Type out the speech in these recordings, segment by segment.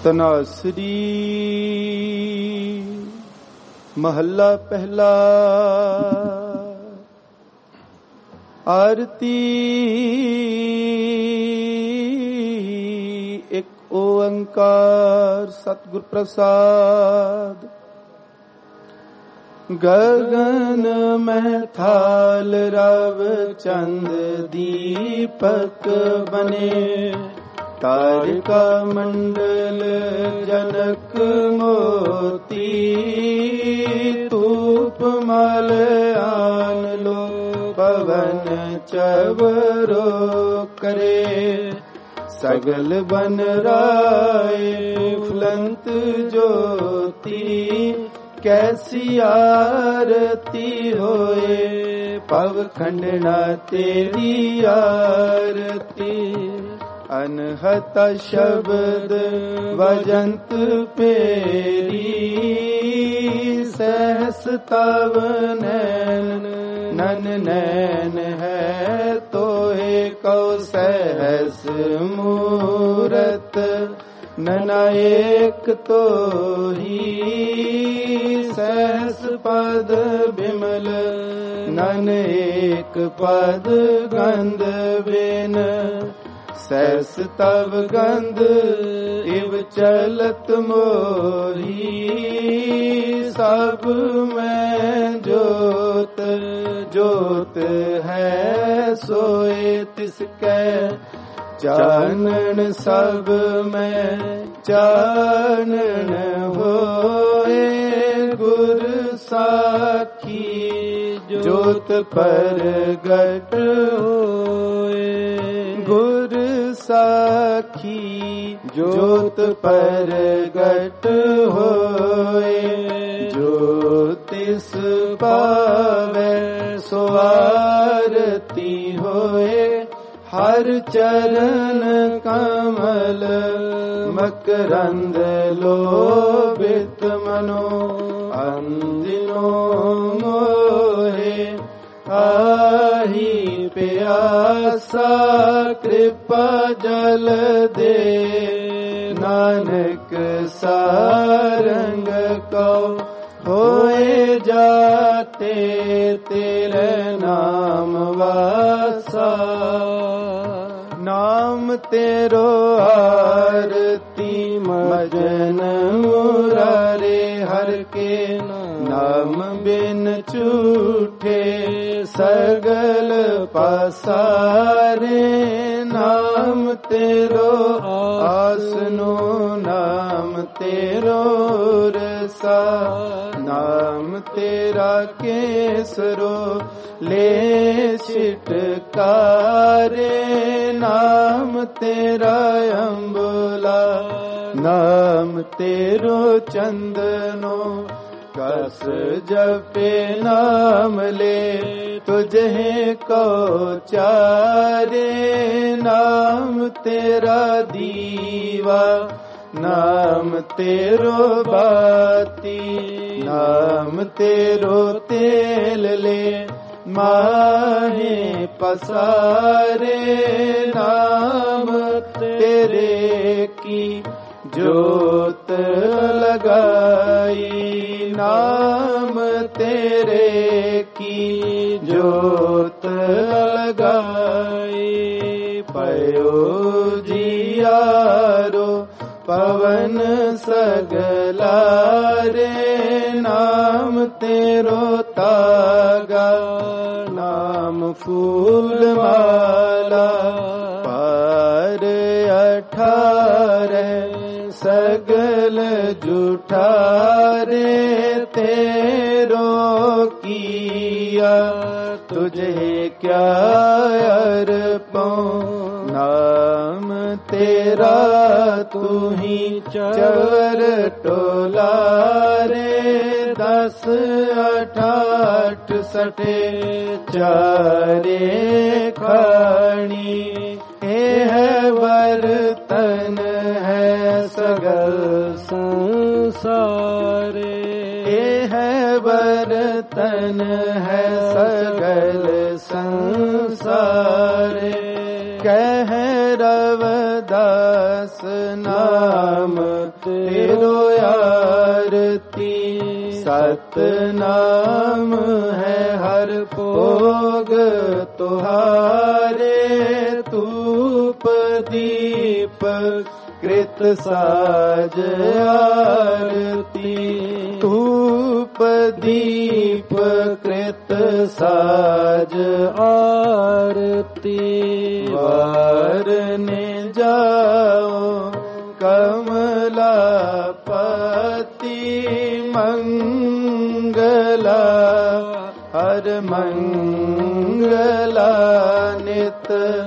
ਤਨਾਸਰੀ ਮਹੱਲਾ ਪਹਿਲਾ। ਆਰਤੀ ਇੱਕ ਓੰਕਾਰ ਸਤਿਗੁਰ ਪ੍ਰਸਾਦ। ਗਗਨ ਮਹਿ ਥਾਲ ਰਵ ਚੰਦ ਦੀਪਕ ਬਨੇ, ਤਾਰਿਕਾ ਮੰਡਲ ਜਨਕ ਮੋਤੀ, ਧੂਪ ਮਲ ਆਨ ਲੋ ਪਵਨ ਚਵਰੋ ਕਰੇ, ਸਗਲ ਬਨ ਰਾਏ ਫੁਲੰਤ ਜੋਤੀ, ਕੈਸੀ ਆਰਤੀ ਹੋਏ ਪਵ ਖੰਡਣਾ ਤੇਰੀ ਆਰਤੀ। ਅਨਹਤ ਸ਼ਬਦ ਵਜੰਤ ਪੇਰੀ, ਸਹਸ ਤਵ ਨੈਣ ਨਨ ਨੈਣ ਹੈ ਤੋਏ ਕਉ ਸਹਸ ਮੂਰਤ, ਨਨਾ ਏਕ ਤੋਹੀ ਸਹਸ ਪਦ ਬਿਮਲ, ਨਨ ਏਕ ਪਦ ਗੰਧ ਬਿਨ, ਸਹਸ ਤਵ ਗੰਧ ਇਵ ਚਲਤ ਮੋਹੀ, ਸਭ ਮੈਂ ਜੋਤ ਜੋਤ ਹੈ ਸੋਏ ਤਿਸ ਕੈ, ਚਾਨਣ ਸਭ ਮੈਂ ਚਾਨਣ ਹੋਏ, ਗੁਰ ਸਾਖੀ ਜੋਤ ਪ੍ਰਗਟ ਹੋਏ, ਗੁਰ ਸਾਖੀ ਜੋਤ ਪ੍ਰਗਟ ਹੋਏ, ਜੋ ਤਿਸ ਪਾਵੈ ਸੋ ਆਰਤੀ ਹੋਏ, ਹਰ ਚਰਨ ਕਮਲ ਮਕਰੰਦ ਲੋਭਿਤ ਮਨੋ, ਅੰਦਿਨੋ ਮੋਹੇ ਆਹੀ ਪਿਆਸਾ, ਕਿਰਪਾ ਜਲ ਦੇ ਨਾਨਕ ਸਾਰੰਗ ਕਉ, ਹੋਏ ਜਾਤੇ ਤੇਰੇ ਨਾਮ ਵਾਸਾ। ਨਾਮ ਤੇਰੋ ਆਰਤੀ ਮਜਨ ਮੁਰਾਰੇ, ਹਰ ਕੇ ਨਾਮ ਬਿਨ ਝੂਠੇ ਸਗਲ ਪਸਾਰੇ, ਨਾਮ ਤੇਰੋ ਆਸਨੋ ਨਾਮ ਤੇਰੋ ਰਸਾ, ਨਾਮ ਤੇਰਾ ਕੇਸਰੋ ਲੈ ਛਿਟਕਾਰੇ, ਨਾਮ ਤੇਰਾ ਅੰਬੁਲਾ, ਨਾਮ ਤੇਰੋ ਚੰਦਨੋ, ਕਸ ਜਪੇ ਨਾਮ ਲੈ ਤੁਝੇ ਕੋ ਚਾਰੇ, ਨਾਮ ਤੇਰਾ ਦੀਵਾ, ਨਾਮ ਤੇਰੋ ਬਾਤੀ, ਨਾਮ ਤੇਰੋ ਤੇਲ ਲੈ ਮਾਹੇ ਪਸਾਰੇ, ਨਾਮ ਤੇਰੇ ਕੀ ਜੋਤ ਲਗਾਈ, ਨਾਮ ਤੇਰੇ ਕੀ ਜੋਤ ਲਗਾਈ। ਪਇਓ ਜੀਆਰੋ ਪਵਨ ਸਗਲਾਰੇ, ਨਾਮ ਤੇਰੋ ਤਾਗਾ, ਨਾਮ ਫੂਲ ਮਾਲਾ, ਪਾਰ 18 ਸਗਲ ਜੁਠਾਰੇ, ਤੇਰੋ ਕੀਆ ਤੁਝੇ ਕਿਆ ਅਰਪਉ, ਨਾਮ ਤੇਰਾ ਤੂੰ ਹੀ ਚਵਰ ਟੋਲਾਰੇ, 10 8 60 ਚਾਰੇ ਖਾਣੀ, ਇਹ ਹੈ ਵਰਤਨ ਹੈ ਸਗਲ ਸੰਸਾਰੇ, ਇਹ ਹੈ ਵਰਤਨ ਹੈ ਸਗਲ ਸੰਸਾਰੇ, ਕਹਿ ਰਵਦਾਸ ਨਾਮ सतनाम है हर भोग तुहारे, धूप दीप कृत साज आरती, धूप दीप कृत साज आरती। वारने जाओ कमलापति मंगला, हर मंगला नित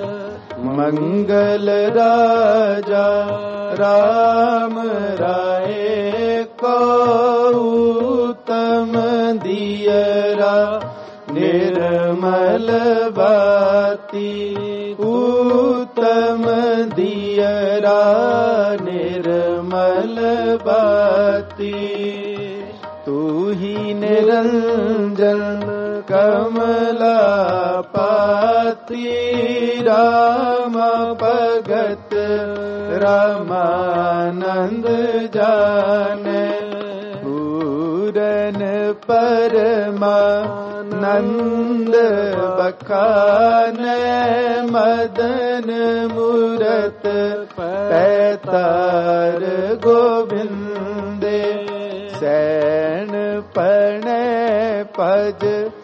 मंगल राजा राम राय को उत्तम दियरा, निर्मल बाती उत्तम दियरा, निर्मल बाती। तू ही निरंजन कमलापति, राम भगत रामानंद जाने, पूरन परमानंद बखाने, मदन मूरत पैतार गोविंदे, सैन पणे पज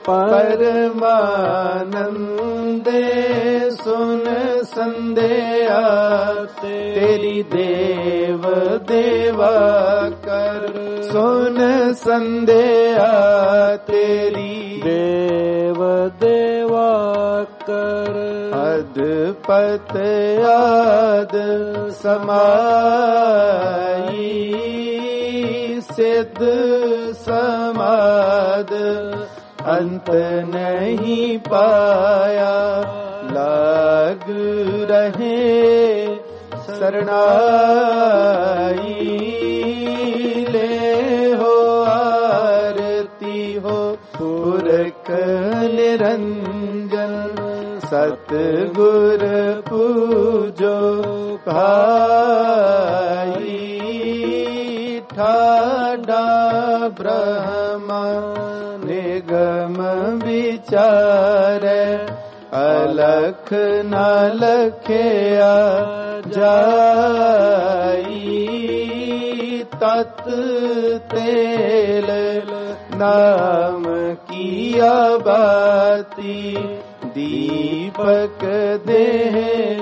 परमानंदे, सुन संदेया तेरी देव देवा कर, सुन संदेया तेरी देव देवा कर। अदपत आद समाई, सिद्ध समाद अंत नहीं पाया, लाग रहे शरणाई, ले हो आरती हो पुरख निरंजन, सतगुर पूजो भाई, ठाडा ब्रह्मा निगम विचार, अलख न लखया जाई, तत तेल नाम किया बाती, दीपक देह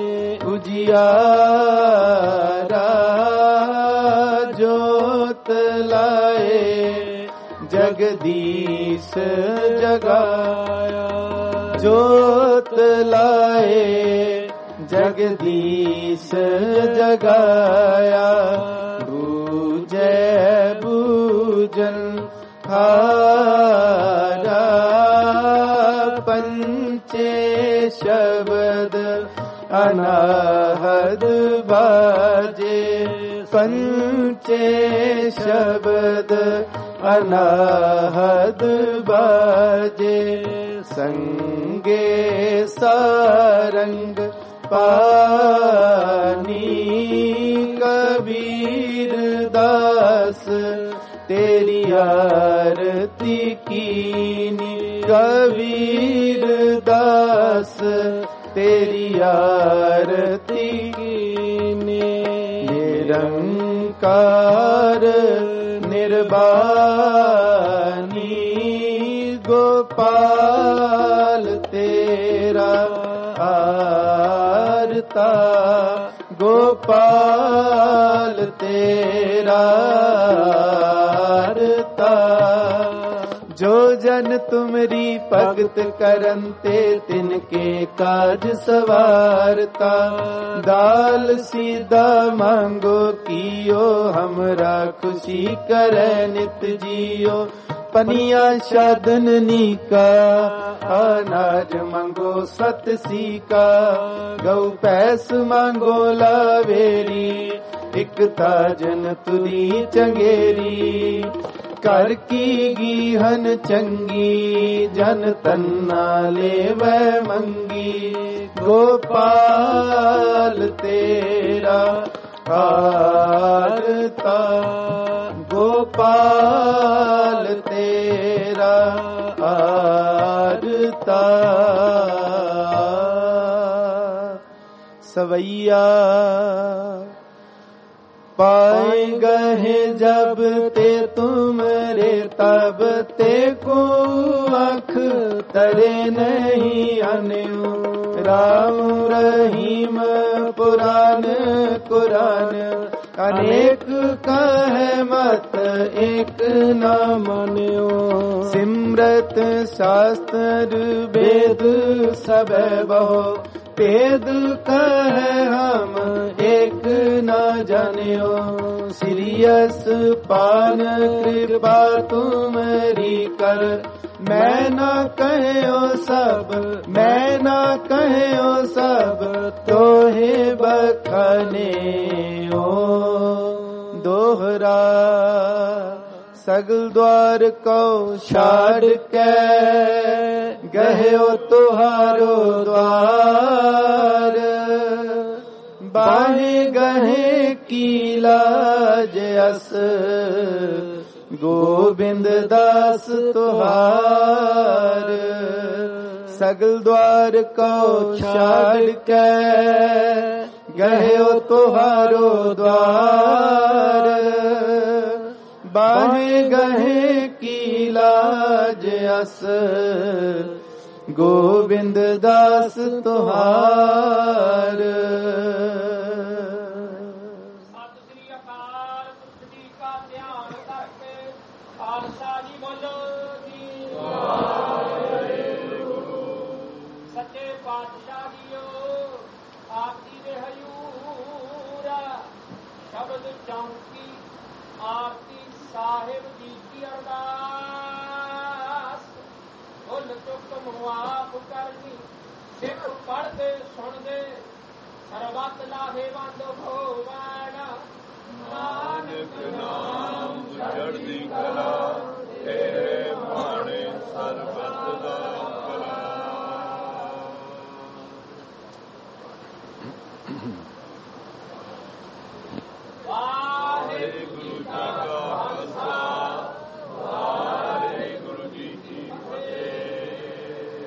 उजियारा, जोत लाए जगदीश जगाया, जोत लाए जगदीश जगाया, बूझे बूझन हारा, पंचे शब्द अनाहद बाजे, पंचे शब्द अनाहद बाजे, संगे सारंग पानी, कबीर दास तेरी आरती कीनी, कबीर दास तेरी आरती कीनी। निरंकार निर्वाणी गोपाल तेरा आरता, गोपाल तेरा आरता। जो जन तुमरी भगत करनते, तिनके काज सवारता। दाल सीधा मांगो कियो, हमरा खुशी करे नित जियो। पनिया शादन नीका, अनाज मांगो सत सीका। गौ पैस मांगो लावेरी, एक ताजन तुरी चंगेरी। कर की गीहन चंगी, जन तन्ना लेवै मंगी। गोपाल तेरा आरता, गोपाल तेरा ਕੀਤਾ सवैया पाए गए जब ते तुमरे तब ते को अख तरे नहीं अन्यु राम रहीम पुराण कुरान अनेक कहे मत एक न मान्यो सिमरत शास्त्र वेद सब बहु भेद कहे हम एक न जानियो सीरियस पान कृपा तुमरी कर मैं न कहो सब मैं न कहो सब तो हे बखाने ओ दोहरा सगल द्वार को छाड़ के गयो तुहारो द्वार बाहे गहे की लाज अस गोविंद दास तुहार सगल द्वार को छाड़ के गयो तुहारो द्वार बाहे गहे की लाज अस गोविंद दास तुहार सत श्री अकाल पुरख जी का ध्यान करके खालसा जी बोलो जी सच्चे पातशाह जीओ आप जी दे हजूर शब्द चौंकी आरती साहिब जी की अरदास भुल चुक मुआफ करनी सिख पढ़ते सुनते ਸਰਬਤ ਲਾਹੇਵੰਦ ਹੋਵਣ ਨਾਨਕ ਨਾਮ ਚੜ੍ਹਦੀ ਕਲਾ ਤੇਰੇ ਬਾਣੇ ਸਰਬਤ ਦਾ ਭਲਾ। ਵਾਹਿਗੁਰੂ ਜੀ ਕਾ ਖਾਲਸਾ ਵਾਹਿਗੁਰੂ ਜੀ ਕੀ ਫਤਿਹ।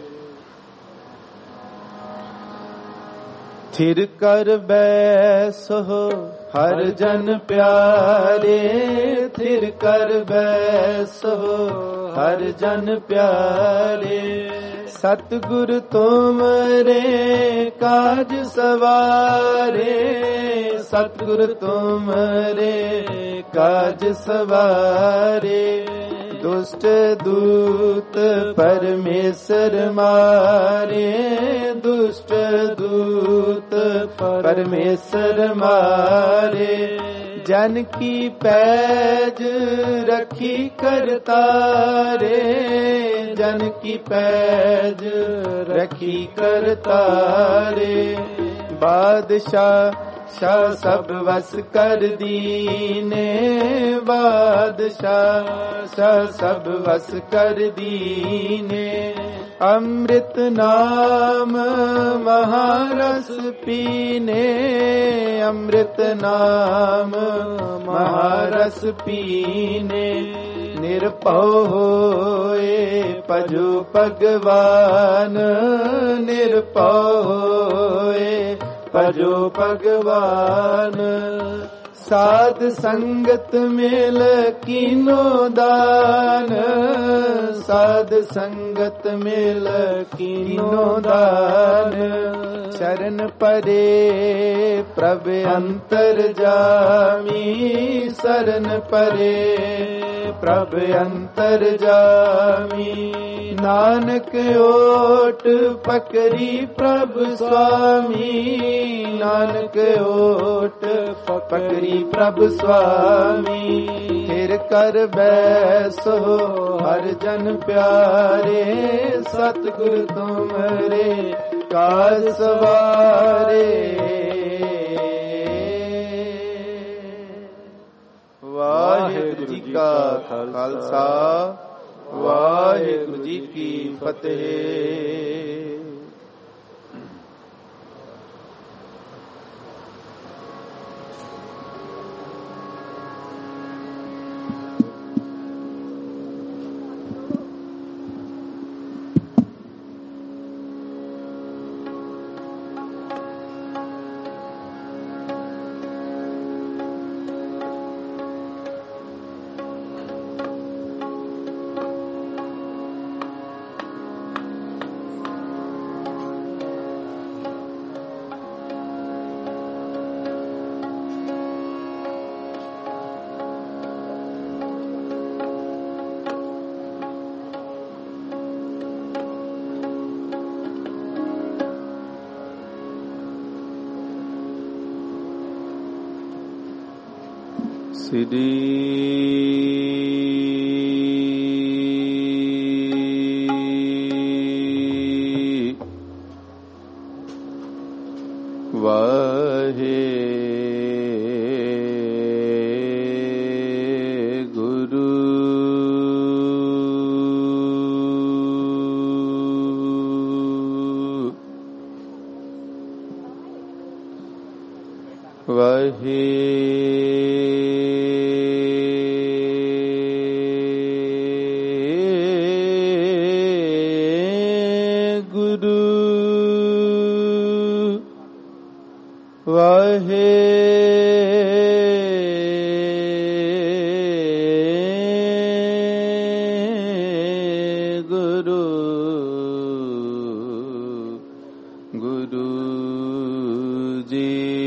थिर कर बैसो हर जन प्यारे थिर कर बैसो हर जन प्यारे सतगुर तुमरे काज सवारे सतगुर तुमरे काज सवारे दुष्ट दूत परमेश्वर मारे दुष्ट दूत परमेश्वर मारे जन की पैज रखी करतारे जन की पैज रखी करतारे बादशाह शाह सब वस कर दीने बादशाह शाह सब वस कर दीने अमृत नाम महारस पीने अमृत नाम महारस पीने निरपौ होए पजो भगवान निरपौ होए भजो भगवान साध संगत मेल कीनो दान साध संगत मेल कीनो दान शरण परे प्रभ अंतर जामी शरण परे प्रभ अंतर जामी नानक ओट पकड़ी प्रभ स्वामी नानक ओट पकड़ी प्रभ स्वामी फिर कर बैसो हर जन प्यारे सतगुर तुमरे काज सवारे वाहिगुरु जी का खालसा वाहिगुरु जी की फतेह। श्री वाहे गुरु वाहे वाहे गुरु गुरु जी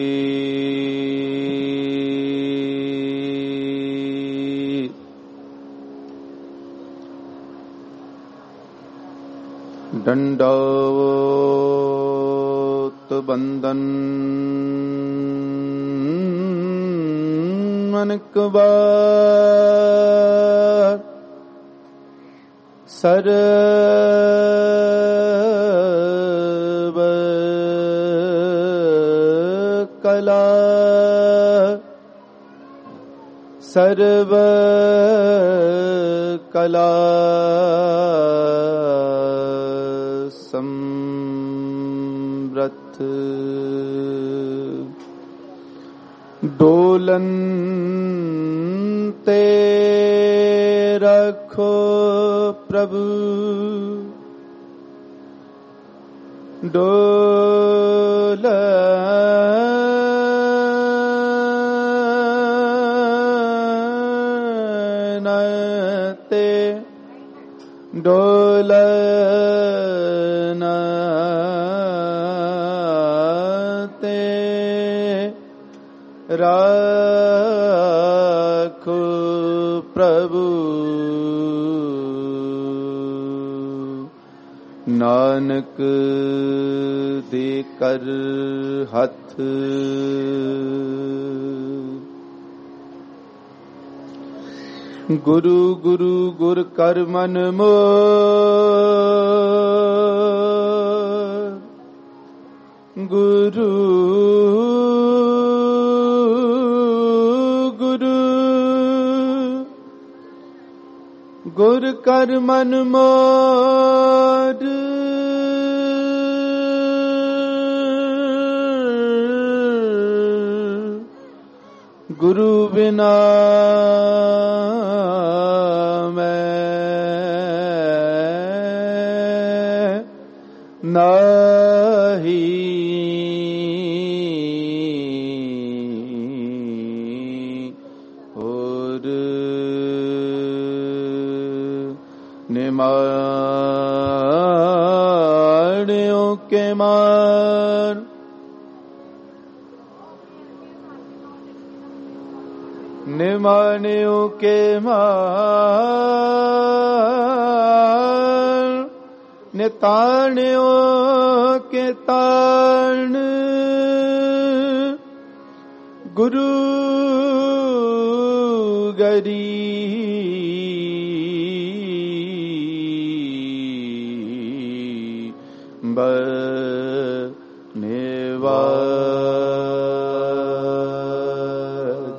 दंडवत बंदन अनेक बार सर्व कला सर्व कला समृत डोलन ते रखो प्रभु डोलन ते डोलन ते राखो प्रभु नानक दे कर हथ गुरु गुरु गुर कर मन मोर गुरु गुरु गुर कर मन मोर गुरु बिना मैं नहीं और निमाणियों के मार निमाणियों के मार निताणियों के ताण गुरु गरीब नेवाज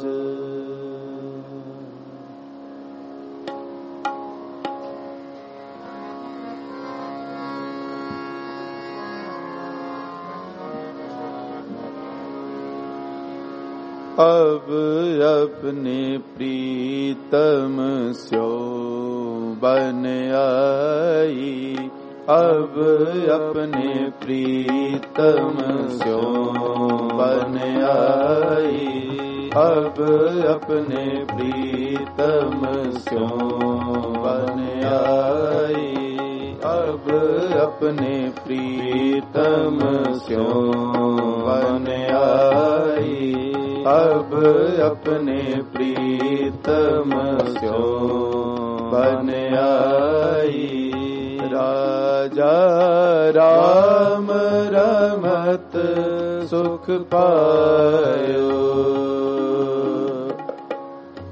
अब अपने प्रीतम स्यो बन आई अब अपने प्रीतम स्यो बन आई अब अपने प्रीतम स्यो बन आई अब अपने प्रीतम स्यो बन आई अब अपने प्रीतम स्यो बन आई राजा राम रमत सुख पायो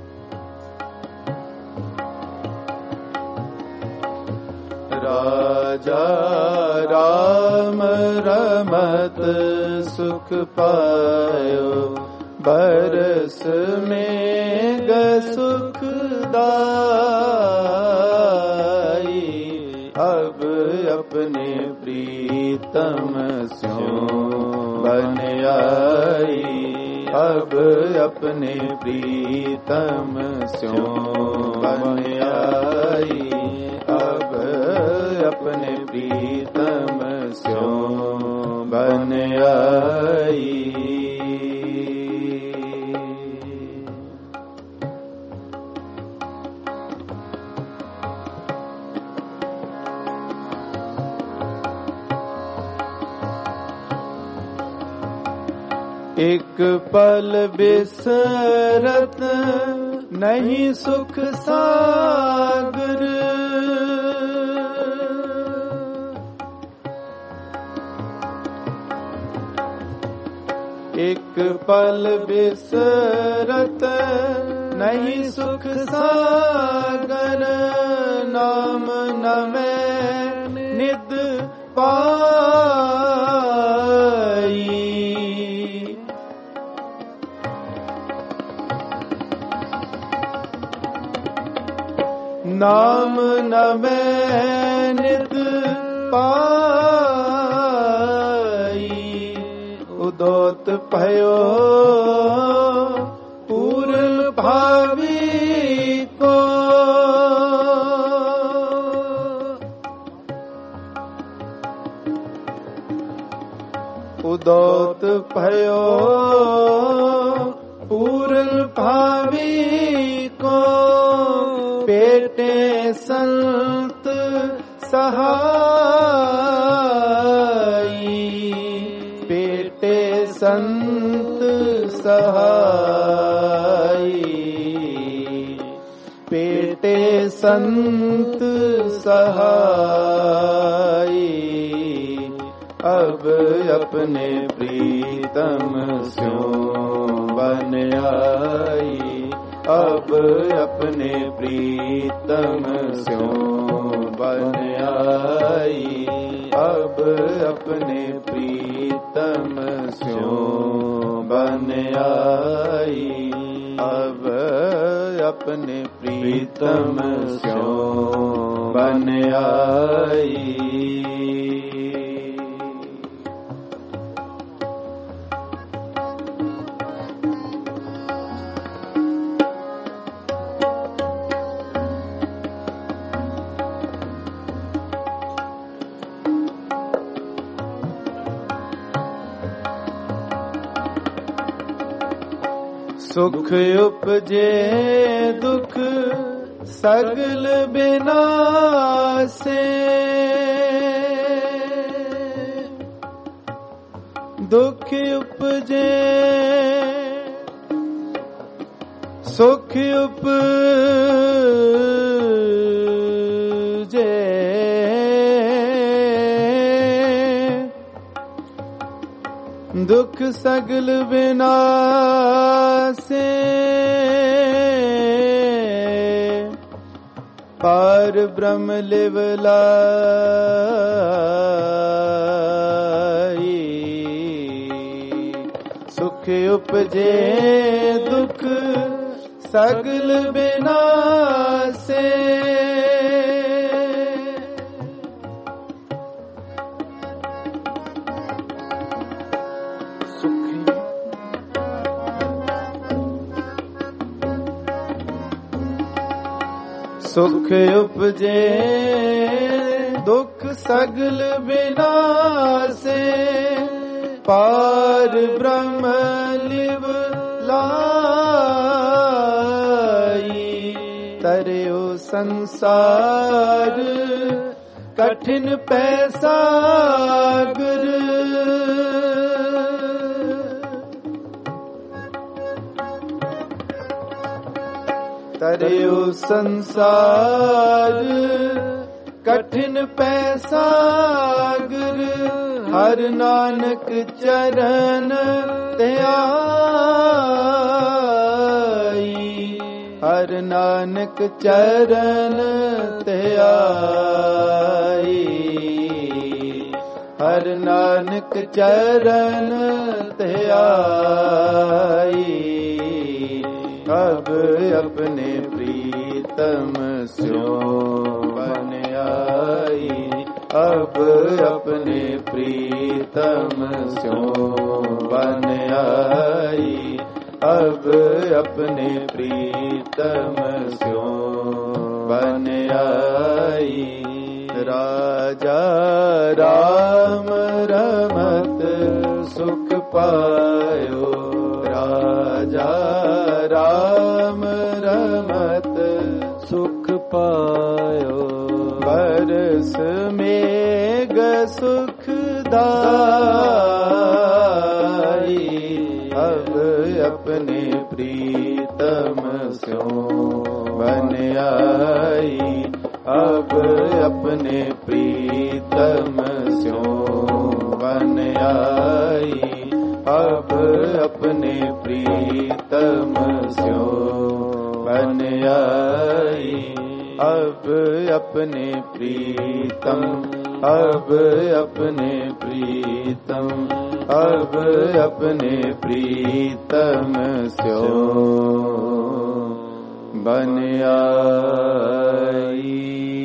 अनहत सुख पायो, बरस में सुखदाई। अब अपने प्रीतम स्यों बन आई, अब अपने प्रीतम स्यों बन आई, अब अपने प्रीतम स्यों बन आई। एक पल बिसरत नहीं सुख सागर, एक पल बिसरत नहीं सुख सागर। नाम न मैं निद पाई, नाम न मैं नित पाई। उदोत भयो पूर्ण भावी को, उदोत भयो पूर्ण भावी को। पेटे संत सहाई, पेटे संत सहाई, पेटे संत सहाई। अब अपने प्रीतम स्यों बन आई, अब अपने प्रीतम स्यों बन आई, अब अपने प्रीतम स्यों बन आई, अब अपने प्रीतम स्यों बन आई। सुख उपजे दुख सगल बिनासे, दुख उपजे सुख उपजे, दुख सगल बिनासे। पार ब्रह्म लिवलाई, सुख उपजे दुख सगल बिनासे। सुख उपजे दुख सगल बिनासे, पार ब्रह्म लिव लाई। तरियो संसार कठिन पैसागर, तरियो संसार कठिन पैसागर। हर नानक चरण त्याई, हर नानक चरण त्याई, हर नानक चरण ते आई, अब अपने प्रीतम स्यों बन आई, अब अपने प्रीतम स्यों बन आई, अब अपने प्रीतम स्यों बन आई। राजा राम रमत सुख पायो, राजा राम रमत सुख पायो, बरस मेघ सुखदाई, अब अपने प्रीतम स्यों बन आई, अब अपने प्रीतम स्यों बन आई, अब अपने प्रीतम स्यों बन आई, अब अपने प्रीतम, अब अपने प्रीतम, अब अपने प्रीतम स्यों बन आई।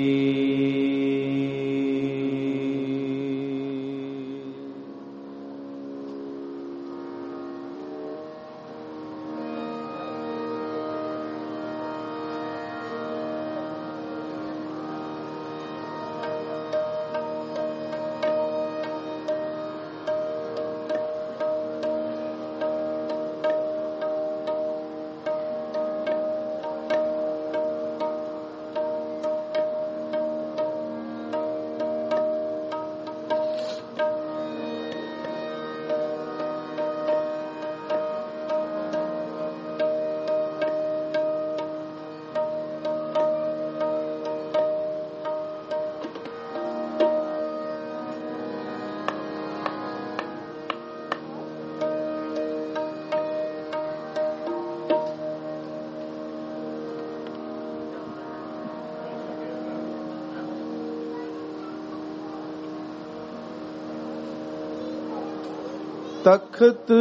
तख्त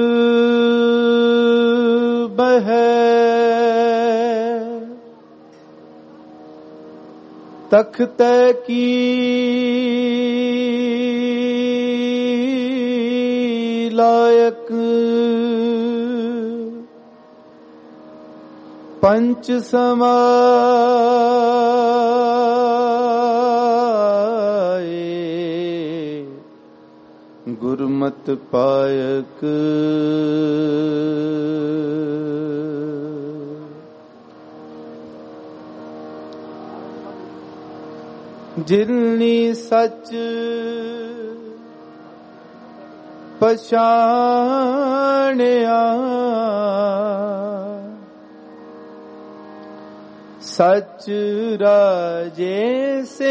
बहे तख्त की लायक, पंच समाए, गुरमत पायक, जिननी सच पछाणिया, सच राजे से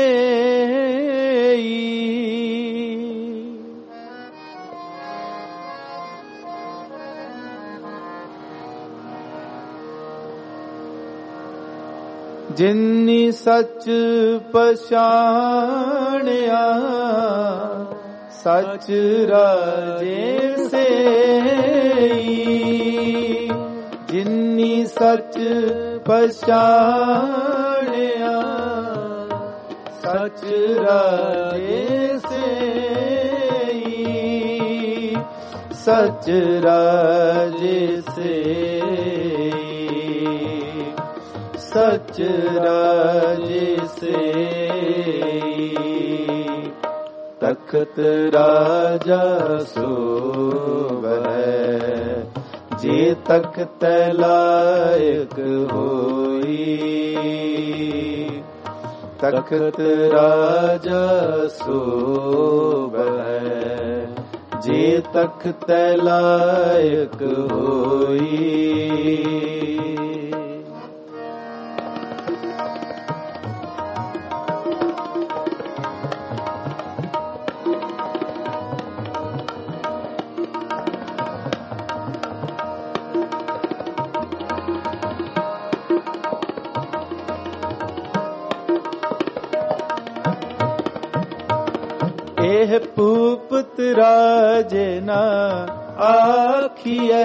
जिन्नी सच पछाणिया, सच राजे से जिन्नी सच पछाणिया, सच राजे से सच राजे से सच राजे से तख्त राजा सोवै, जे तख्त लायक होई, तख्त राजा सोवै, जे तख्त लायक होई। एह पूप भूपत राजे ना आखिए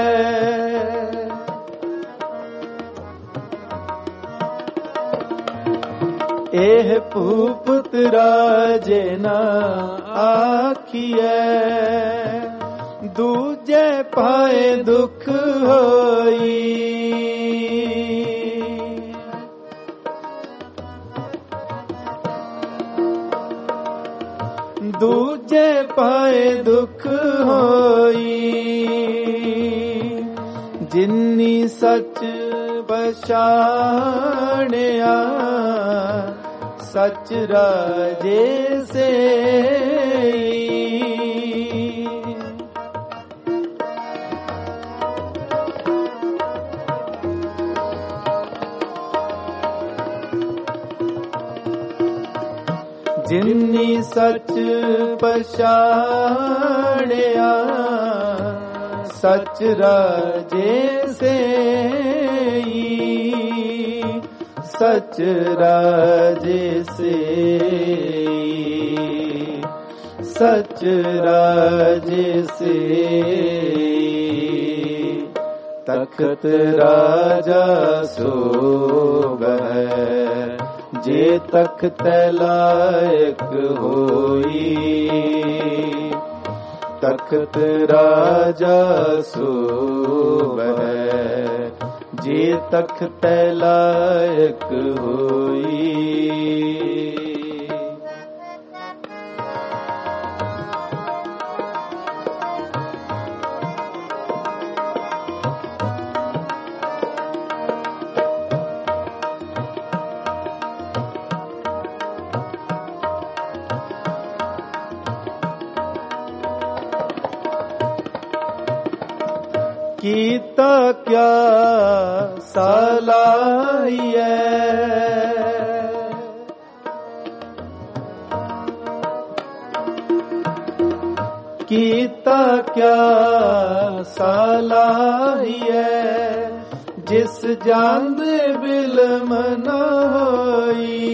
एह भूपत राजे ना आखिए दूजे पाए दुख होई दूजे पाए दुख होई जिन्नी सच बशाणिया सच राजे से जिन्नी सच पछाणिया सच राजे से सच राजे से सच राजे से तख्त राजा सोबह जे तख्त लायक होई तख्त राजा सोबह जे तख्त लायक होई कीता क्या सलाहिए कीता क्या सलाहिए जिस जांद बिलम न होई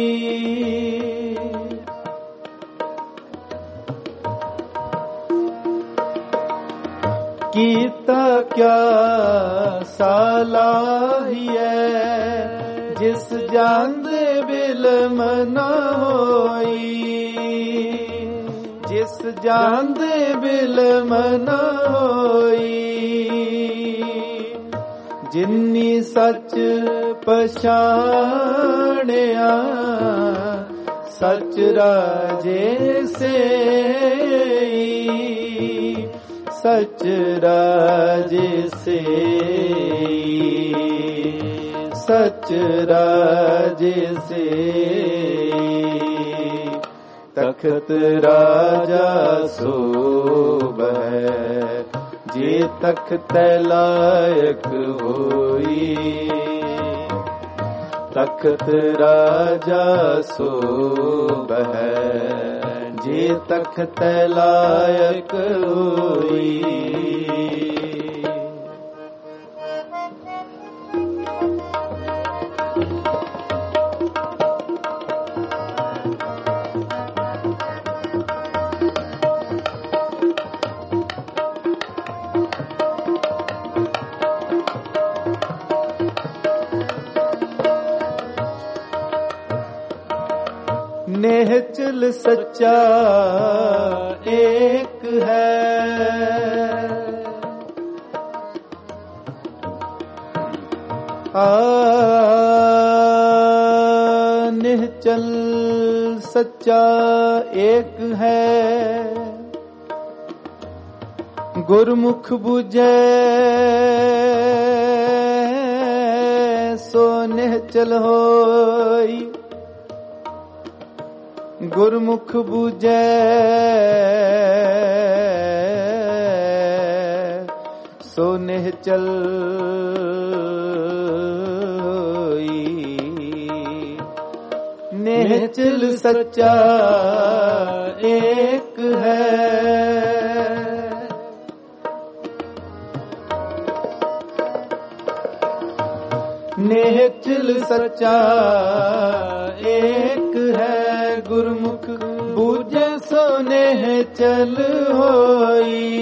कीता क्या सलाहिए जिस जांद बिलम न होई जिस जांद बिलम न होई जिन्नी सच पछाणिया सच राजे से सच राजे से सच राजे से तख्त राजा सोबह जे तख्त लायक होई तख्त राजा सोबह जे तख्त लायक होई नेहचल सच्चा एक है निहचल सच्चा एक है गुरमुख बुझे सो निहचल होई गुरमुख बुझे सो निहचल निहचल सच्चा एक है निहचल सच्चा एक है गुरमुख बूझे सो सोनेह चल होई।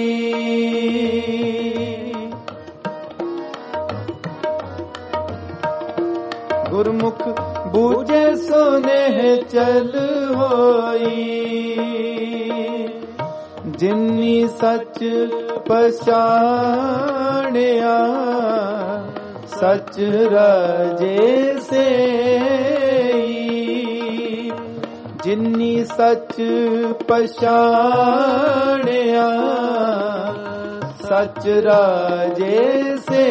गुरमुख बूझे सोनेह चल होई। जिन्नी सच पछाणिया सच राजे से। जिन्नी सच पछाणिया सच राजे से।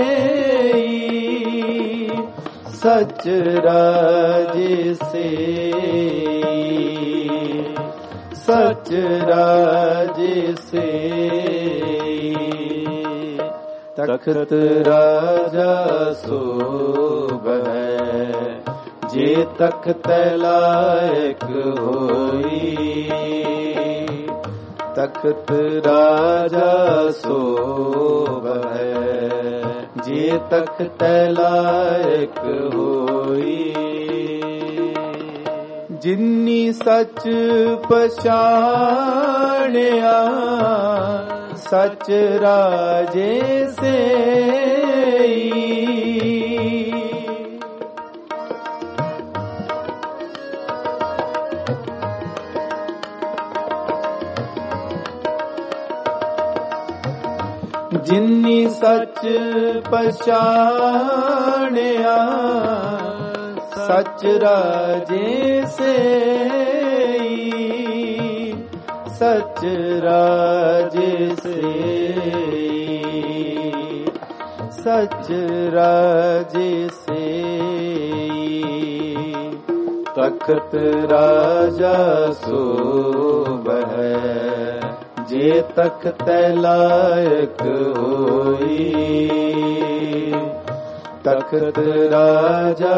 सच राजे से। सच राजे से। तखत राजा सोबहै जे तख्त लायक होई। तख्त राजा सोबहै जे तख्त लायक होई। जिन्नी सच पछाणिया सच राजे से। जिन्नी सच पछाणिया सच राजे से। सच राजे से। सच राजे से। तख्त राजा सोबहै जे तख्त लायक होई। तख्त राजा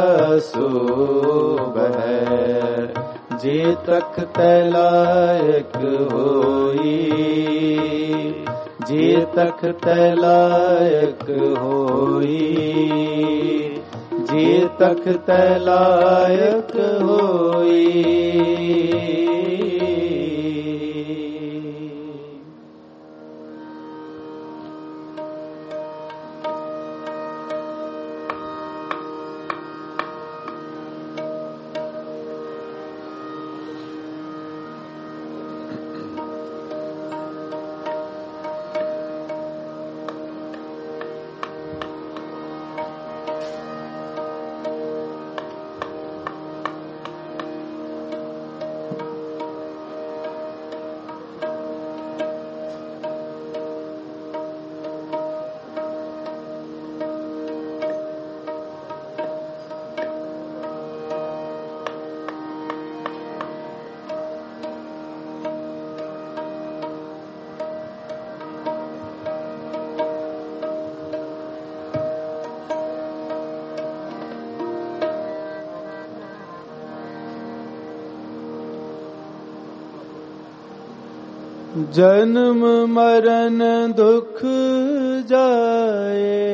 सोबहै जे तख्त लायक होई। जे तख्त लायक होई। जे तख्त लायक होई। जन्म मरण दुख जाए।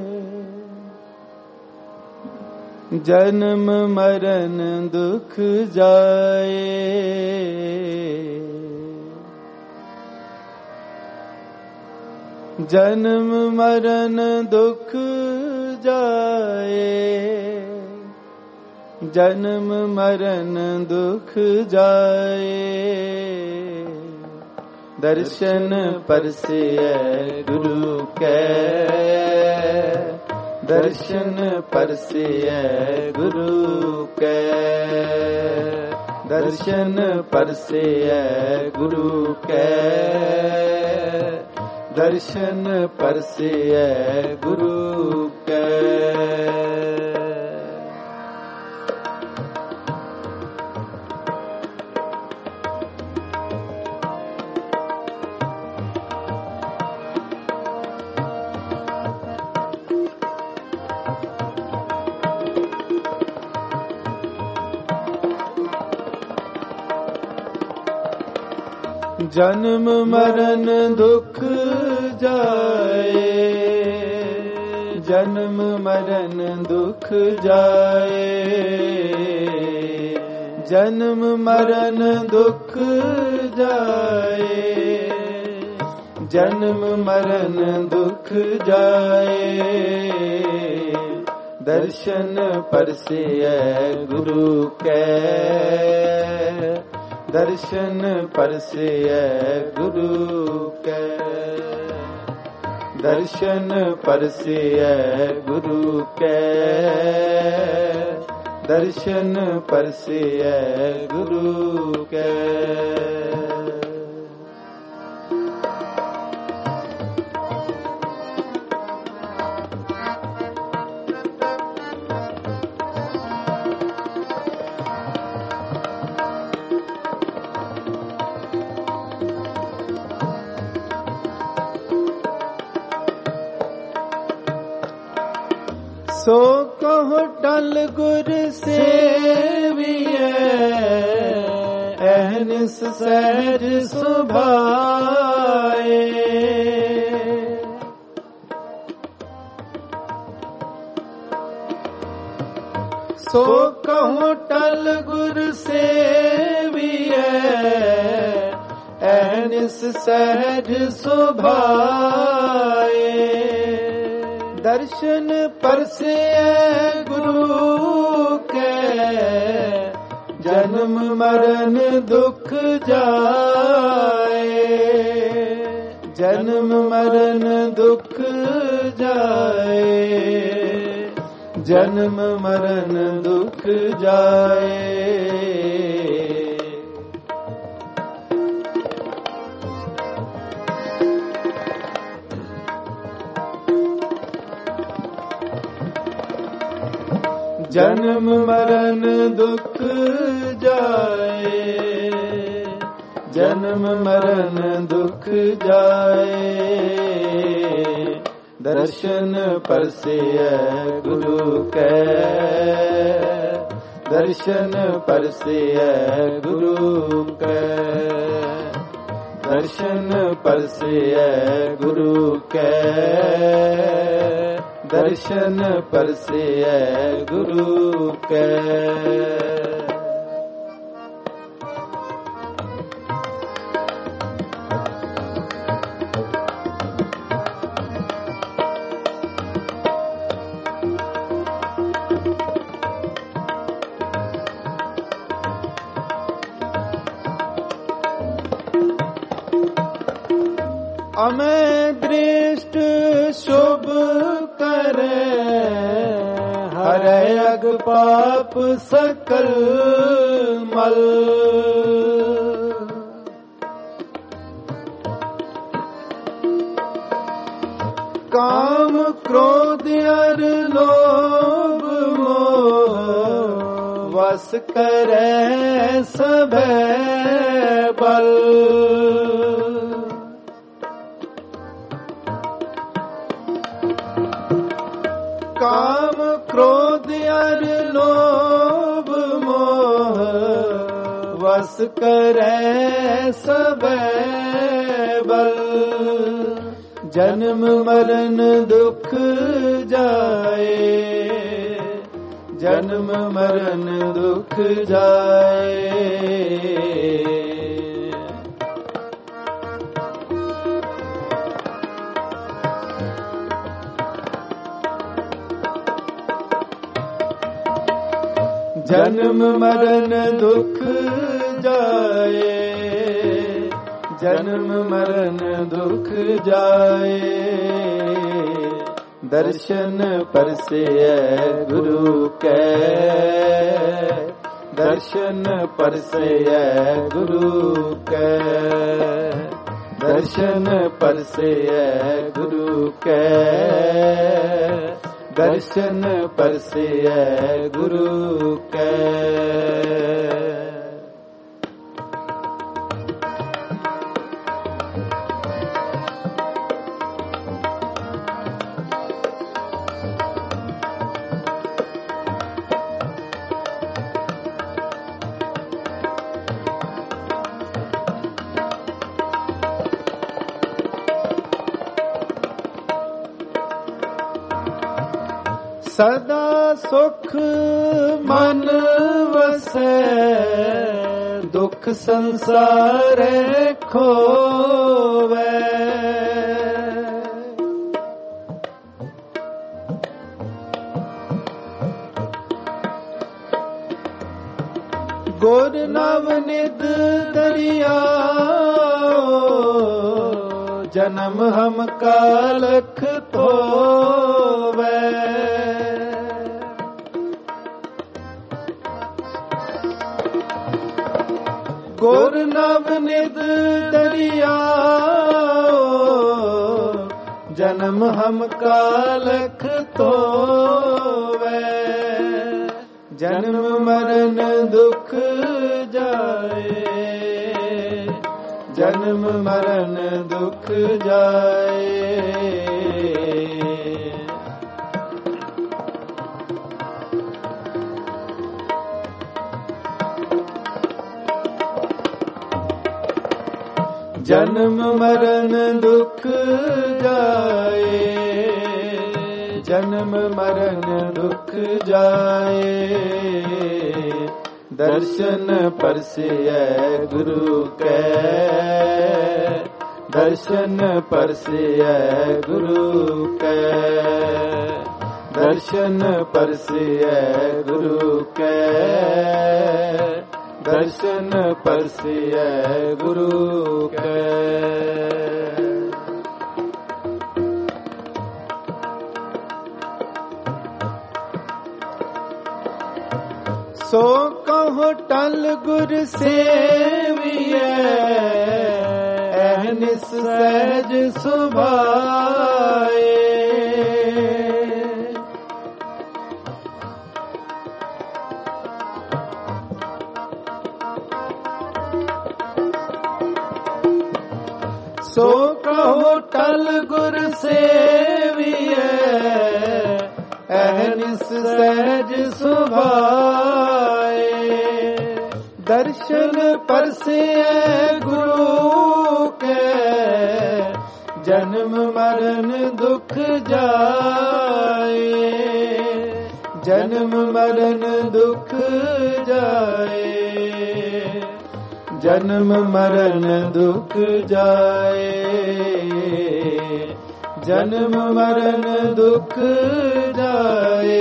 जन्म मरण दुख जाए। जन्म मरण दुख जाए। जन्म मरण दुख जाए। दर्शन परसे गुरु के। दर्शन परसे गुरु के। दर्शन परसे गुरु के। दर्शन परसे गुरु के। जन्म मरण दुख जाए। जन्म मरण दुख जाए। जन्म मरण दुख जाए, जन्म मरण दुख जाए, दर्शन परसिए गुरु के, दर्शन परसिए गुरु के, दर्शन परसिए गुरु के, दर्शन परसिए गुरु के। सो कहो टल गुर सेविए, अहनिस सहज सुभाए। सो कहो टल गुर सेविए, अहनिस सहज सुभाए। दर्शन परसिए गुरु के, जन्म मरण दुख जाए, जन्म मरण दुख जाए, जन्म मरण दुख जाए। जन्म मरण दुख जाए, जन्म मरण दुख जाए, दर्शन परसिए गुरु के, दर्शन परसिए गुरु के, दर्शन परसिए गुरु के, दर्शन परसिए गुरु के। अमें दृष्ट शुभ करे, हरे अग पाप सकल मल। काम क्रोध अर लोभ मोह, वश करे सभे बल। काम क्रोध अर लोभ मोह, वश करे सभे बल। जन्म मरण दुख जाए, जन्म मरण दुख जाए। जन्म मरण दुख जाए, जन्म मरण दुख जाए, दर्शन परसिए गुरु के, दर्शन परसिए गुरु के, दर्शन परसिए गुरु के, दर्शन परसिए गुरु के। सदा सुख मन वसै, दुख संसार खोवै। गुर नवनिध दरियाओ, जन्म हम कालख धोवै। गुर नवनिध दरियाओ, जन्म हम कालख धोवै। जन्म मरण दुख जाए, जन्म मरण दुख जाए। जन्म मरण दुख जाए, जन्म मरण दुख जाए। दर्शन परसिए गुरु के, दर्शन परसिए गुरु के, दर्शन परसिए गुरु के, दर्शन परसिए गुरु के। सो कहो टल गुर सेविए, अहनिस सहज सुभाए। सो कहो टल गुर सेविए, अहनिस सहज सुभाए। दर्शन परसिए गुरु के, जन्म मरण दुख जाए, जन्म मरण दुख जाए, जन्म मरण दुख जाए। जन्म मरण दुख जाए,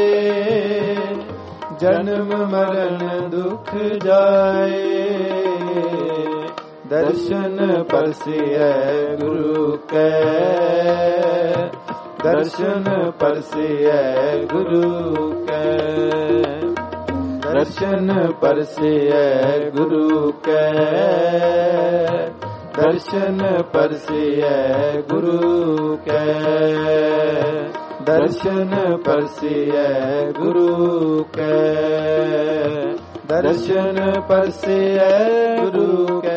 जन्म मरण दुख जाए। दर्शन परसिए गुरु के, दर्शन परसिए गुरु के, दर्शन परसिए गुरु के, दर्शन परसिए गुरु के, दर्शन परसिए गुरु के, दर्शन परसिए गुरु के।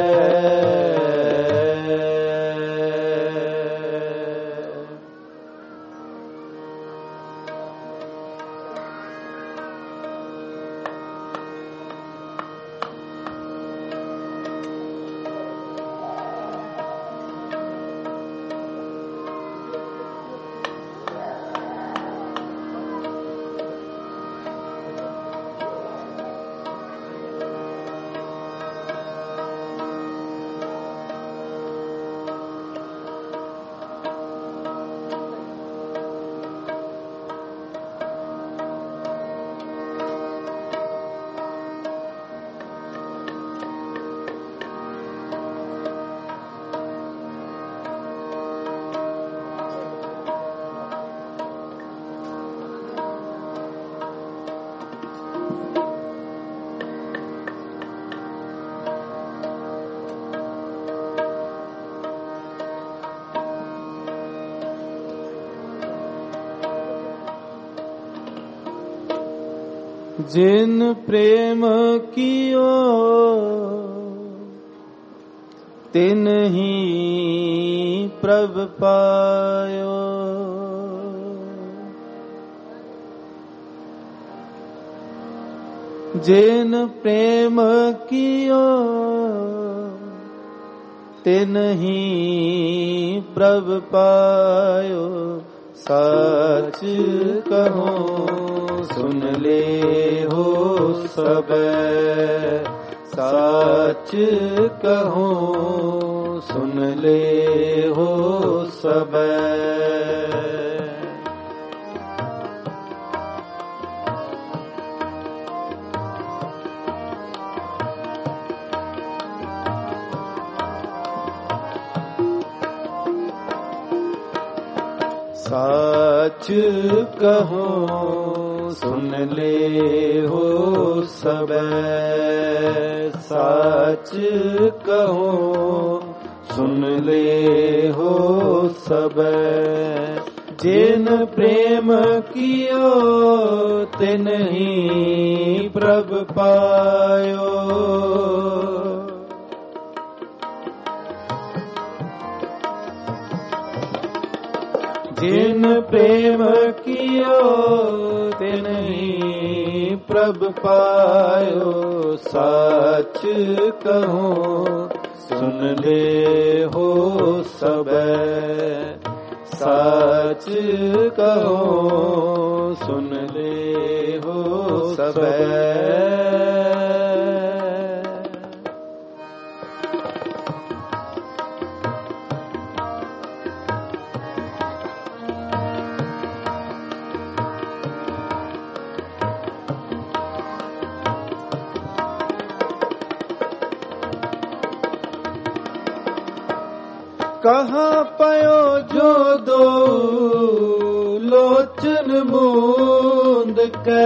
जिन प्रेम कियो तिन ही प्रभ पायो। जिन प्रेम कियो तिन ही प्रभ पायो। सच कहो सुन ले हो सब, सच कहो सुन ले हो सब। सच कहो सुन ले हो सब, सच कहो सुन ले हो सब। जिन प्रेम कियो तिन ही प्रभ पायो, जिन प्रेम कियो तिन ही प्रभ पायो। सच कहो सुन ले हो सब, सच कहो सुन ले हो सब। कहाँ पयो जो दो लोचन बूंद के,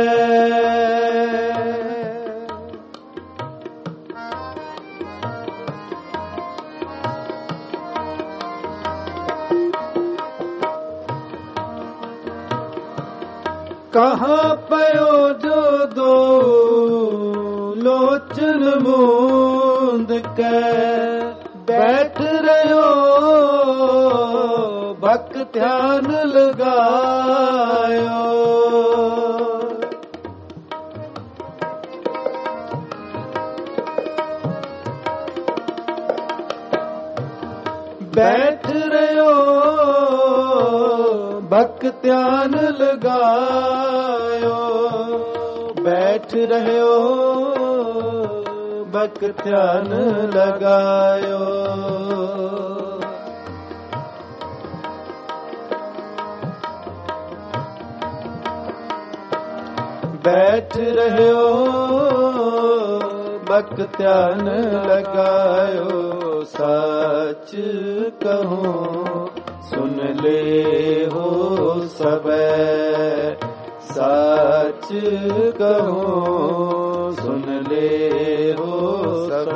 कहाँ पयो जो दो लोचन बूंद के। बैठ रहो भक्त ध्यान लगायो, बैठ रहो भक्त ध्यान लगायो, बैठ रहो भक्त ध्यान लगायो। बैठ रहो भक्त ध्यान लगायो। सच कहो सुन ले हो सब, सच कहो सुन ले हो सब।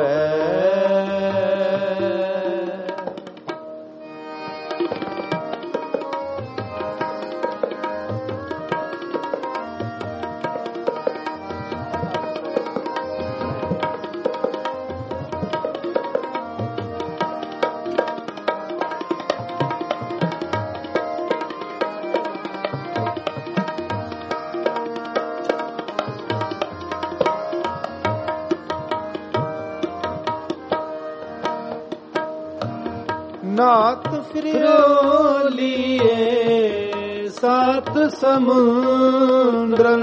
नाथ फिरो लिए सात समुद्र,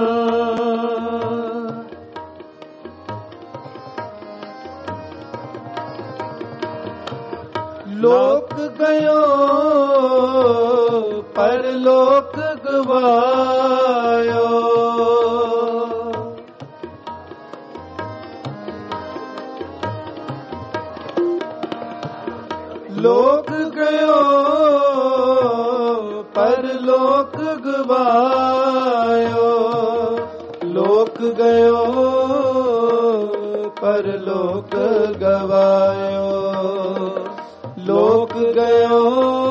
लोक गयो परलोक गवायो, लोक गयो परलोक गवायो, लोक गयो परलोक गवायो, लोक गयो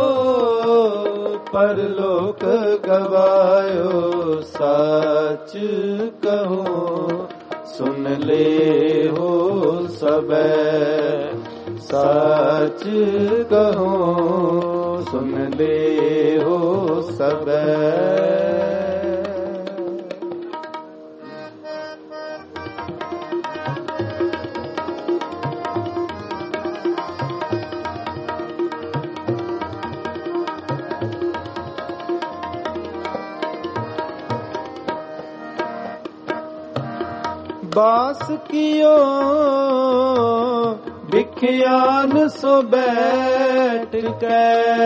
परलोक गवायो। सच कहो सुन ले हो सब, सच कहो सुन ले हो सब। ਬਾਸ ਕੀਓ ਵਿਖਿਆਨ ਸੋ ਬੈਠ ਕੇ,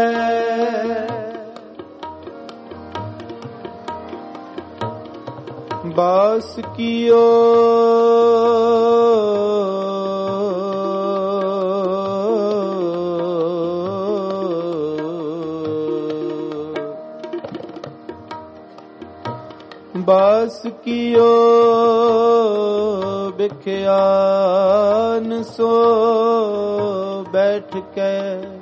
ਬਾਸ ਕੀਓ ਬਾਸ ਕੀਓ ਵਿਖਿਆਨ ਸੋ ਬੈਠ ਕੇ,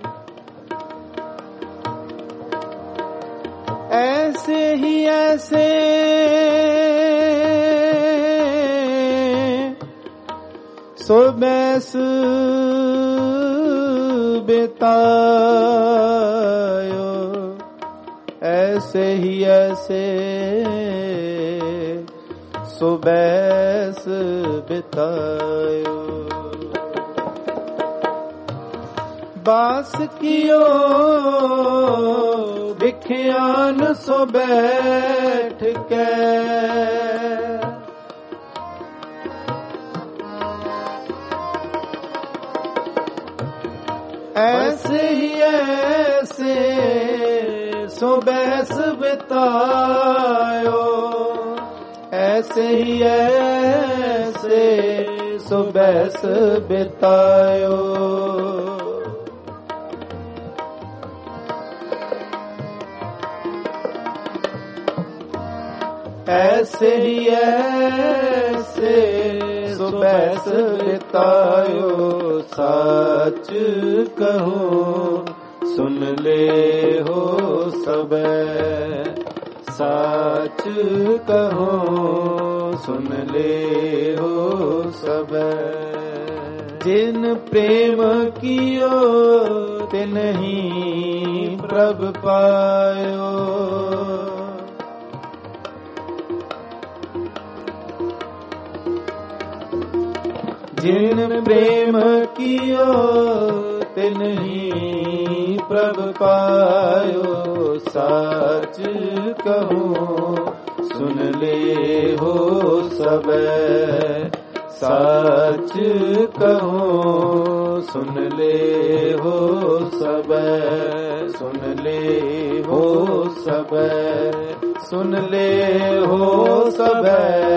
ਐਸੇ ਹੀ ਐਸੇ ਸੋ ਬੈਸ ਬਿਤਾਇਓ, ऐसे ही ऐसे सो बैस बितायो, बास कियो विख्यान सो बैठ के, ऐसे ही ऐसे सो बैस बितायो, ऐसे ही ऐसे सो बैस बितायो, ऐसे ही ऐसे सो बैस बितायो, सच कहूं सुन ले हो सबे, सच कहो सुन ले हो सबे, जिन प्रेम कियो तिन ही प्रभ पायो, जिन प्रेम कियो तिन ही प्रभ पायो, सच कहूं सुन ले हो सबे, सच कहूं सुन ले हो सबे, सुन ले हो सबे, सुन ले हो सबे।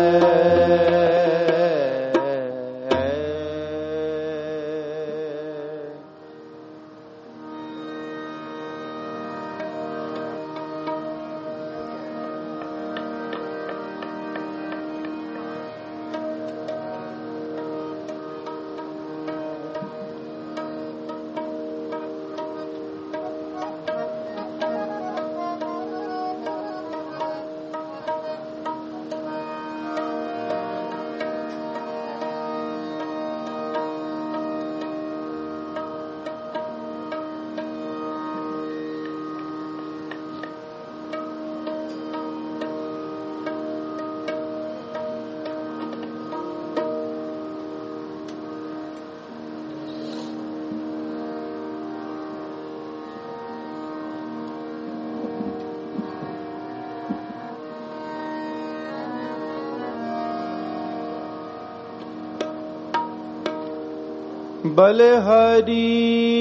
बलहारी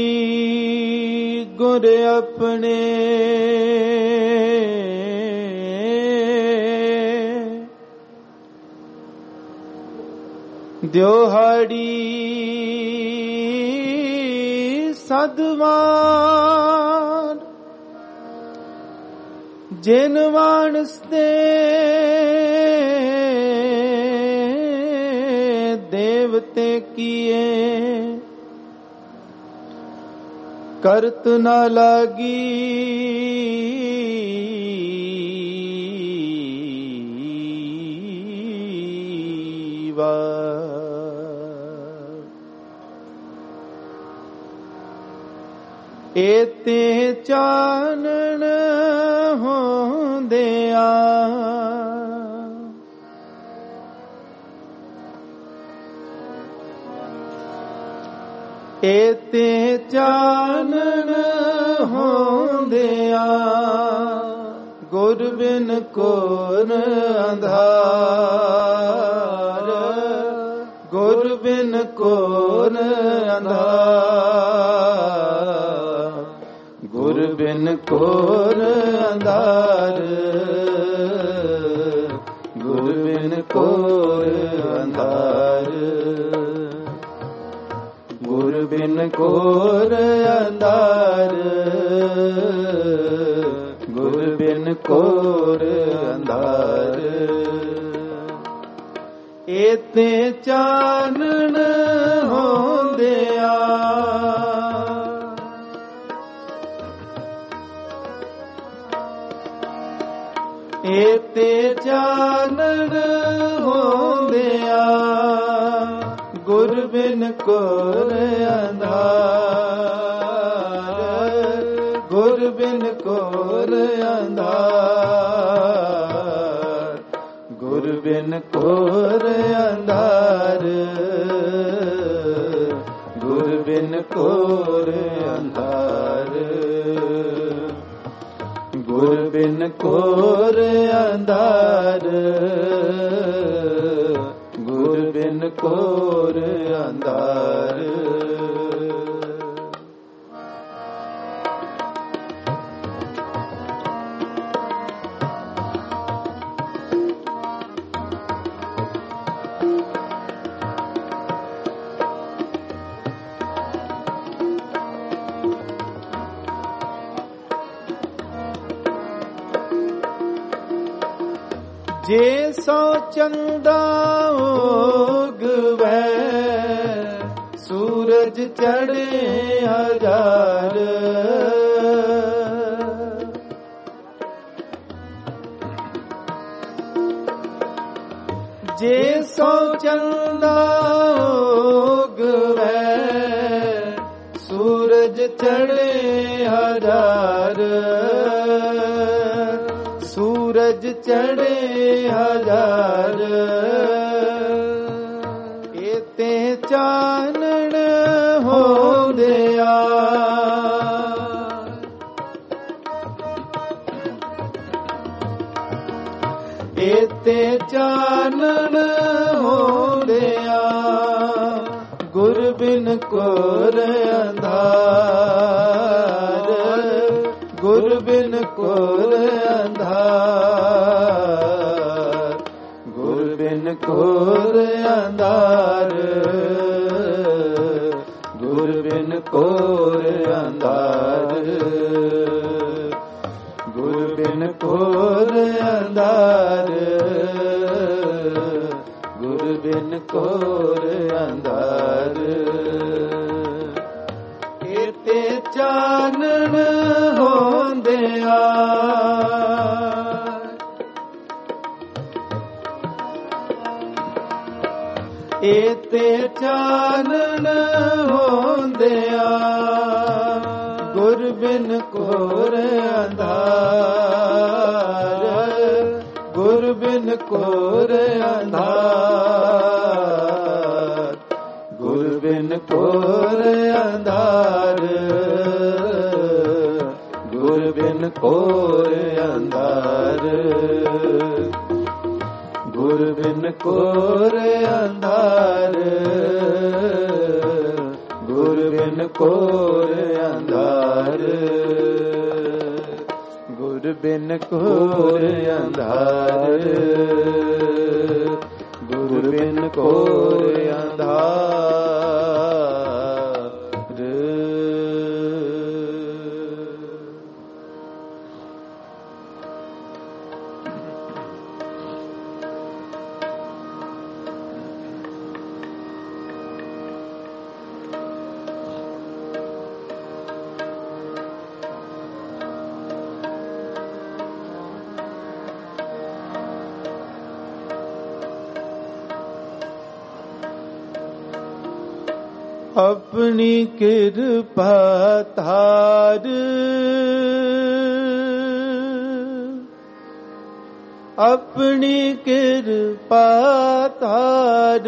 गुर अपने द्योहारी सदवान जिन मानस दे देवते किए करत न लागी एते चानन होंदिया एते चानन होंदिया गुर बिन कोन अंधार ਬਿਨ ਘੋਰ ਅੰਧਾਰ, ਗੁਰ ਬਿਨ ਘੋਰ ਅੰਧਾਰ, ਗੁਰ ਬਿਨ ਘੋਰ ਅੰਧਾਰ, ਗੁਰ ਬਿਨ ਘੋਰ ਅੰਧਾਰ, ਗੁਰ ਬਿਨ ਘੋਰ ਅੰਧਾਰ। ਏਤੇ ਚਾਨਣ ਹੋਂਦਿਆ, ਏਤੇ ਚਾਨਣ ਹੋਂਦਿਆ, ਗੁਰ ਬਿਨ ਘੋਰ ਅੰਧਾਰ, ਗੁਰ ਬਿਨ ਘੋਰ ਅੰਧਾਰ, ਗੁਰ ਬਿਨ ਘੋਰ ਅੰਧਾਰ, ਗੁਰ ਬਿਨ ਘੋਰ ਅੰਧਾਰ, ਗੁਰ ਬਿਨ ਘੋਰ ਅੰਧਾਰ, ਗੁਰ ਬਿਨ ਘੋਰ ਅੰਧਾਰ। ਜੇ ਸੋ ਚੰਦਾ ਉਗਵੈ, ਸੂਰਜ ਚੜ੍ਹੇ ਹਜ਼ਾਰ, ਜੇ ਸੋ ਚੰਦਾ ਉਗਵੈ, ਸੂਰਜ ਚੜ੍ਹੇ ਹਜ਼ਾਰ, ਸੂਰਜ ਚੜ੍ਹੇ ਹਜ਼ਾਰ, ਏਤੇ ਚਾਨਣ ਹੋਂਦਿਆ, ਏਤੇ ਚਾਨਣ ਹੋਂਦਿਆ, ਗੁਰ ਬਿਨ ਘੋਰ ਅੰਧਾਰ, ਗੁਰ ਬਿਨ ਘੋਰ ਅੰਧਾਰ, ਗੁਰ ਬਿਨ ਘੋਰ ਅੰਧਾਰ, ਗੁਰ ਬਿਨ ਘੋਰ ਅੰਧਾਰ, ਗੁਰ ਬਿਨ ਘੋਰ ਅੰਧਾਰ, ਗੁਰ ਬਿਨ ਘੋਰ ਅੰਧਾਰ। ਏਤੇ ਚਾਨਣ ਹੋਂਦਿਆ, ਏਤੇ ਚਾਨਣ ਹੋਂਦਿਆ, ਗੁਰ ਬਿਨ ਘੋਰ ਅੰਧਾਰ, ਗੁਰ ਬਿਨ ਘੋਰ ਅੰਧਾਰ, ਗੁਰ ਬਿਨ ਘੋਰ ਅੰਧਾਰ, ਗੁਰ ਬਿਨ ਘੋਰ ਅੰਧਾਰ, ਗੁਰ ਬਿਨ ਘੋਰ ਅੰਧਾਰ, ਗੁਰ ਬਿਨ ਘੋਰ ਅੰਧਾਰ, ਗੁਰ ਬਿਨ ਘੋਰ ਅੰਧਾਰ, ਗੁਰ ਬਿਨ ਘੋਰ ਅੰਧਾਰ। ਆਪਣੀ ਕਿਰਪਾ ਧਾਰ, ਆਪਣੀ ਕਿਰਪਾ ਧਾਰ,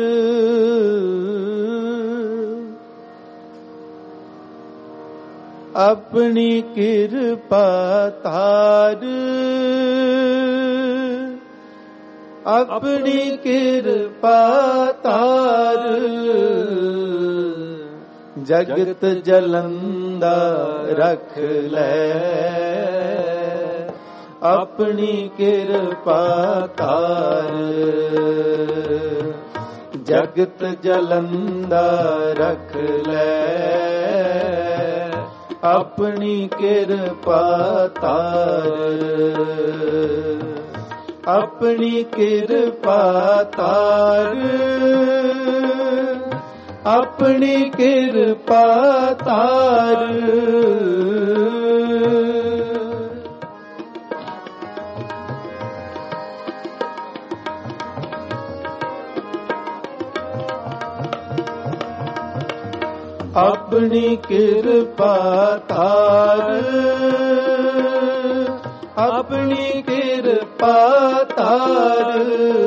ਆਪਣੀ ਕਿਰਪਾ ਧਾਰ, ਆਪਣੀ ਕਿਰਪਾ ਤਾਰ, ਜਗਤ ਜਲੰਦਾ ਰਖ ਲੈ। ਆਪਣੀ ਕਿਰਪਾ ਤਾਰ, ਜਗਤ ਜਲੰਦਾ ਰਖ ਲੈ। ਆਪਣੀ ਕਿਰਪਾ ਤਾਰ, ਆਪਣੀ ਕਿਰਪਾ ਤਾਰ, ਆਪਣੀ ਕਿਰਪਾ ਤਾਰ। ਆਪਣੀ ਕਿਰਪਾ ਤਾਰ, ਆਪਣੀ ਕਿਰਪਾ ਤਾਰ।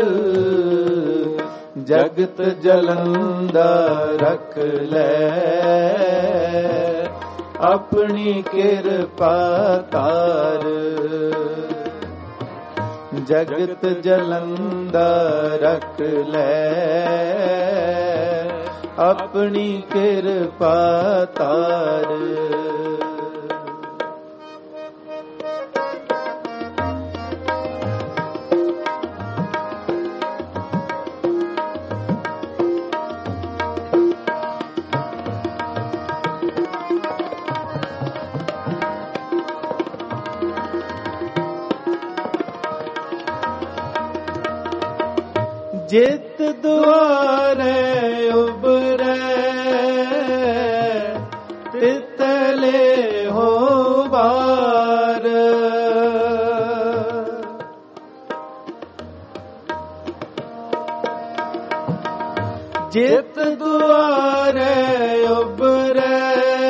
ਜਗਤ ਜਲੰਦਾ ਰਖ ਲੈ। ਆਪਣੀ ਕਿਰਪਾ ਤਾਰ, ਜਗਤ ਜਲੰਦਾ ਰਖ ਲੈ। ਆਪਣੀ ਕਿਰਪਾ ਤਾਰ। ਜਿਤ ਦੁਆਰੇ ਉਬਰੇ, ਤਿਤਲੇ ਹੋ ਬਾਰ। ਜਿਤ ਦੁਆਰੇ ਉਬਰੇ,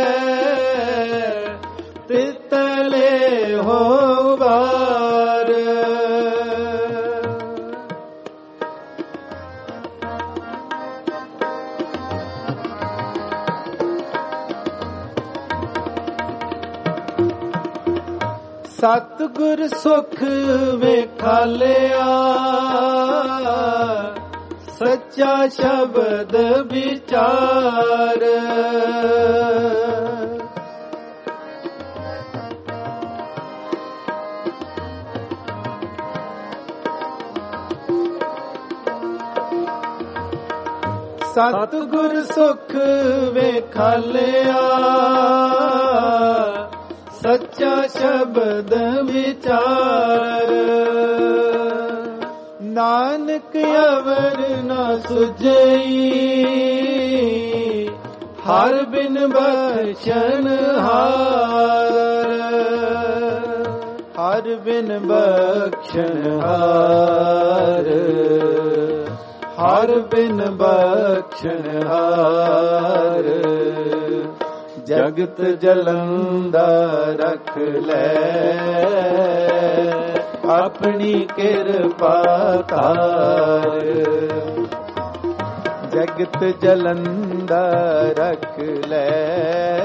ਤਿਤਲੇ ਹੋ ਬਾਰ। ਸਤਿਗੁਰ ਸੁਖ ਵੇਖਾਲਿਆ, ਸੱਚਾ ਸ਼ਬਦ ਵਿਚਾਰ। ਸਤਿਗੁਰ ਸੁਖ ਵੇਖਾਲਿਆ, ਸੱਚਾ ਸ਼ਬਦ ਵਿਚਾਰ। ਨਾਨਕ ਅਵਰ ਨਾ ਸੁਝਈ, ਹਰ ਬਿਨ ਬਖਸ਼ਨ ਹਾਰ। ਹਰ ਬਿਨ ਬਖਸ਼ਨ ਹਾਰ, ਹਰ ਬਿਨ ਬਖਸ਼ਨ ਹਾਰ। ਜਗਤ ਜਲੰਦਾ ਰਖ ਲੈ। ਆਪਣੀ ਕਿਰਪਾ ਤਾਰ, ਜਗਤ ਜਲੰਦਾ ਰਖ ਲੈ।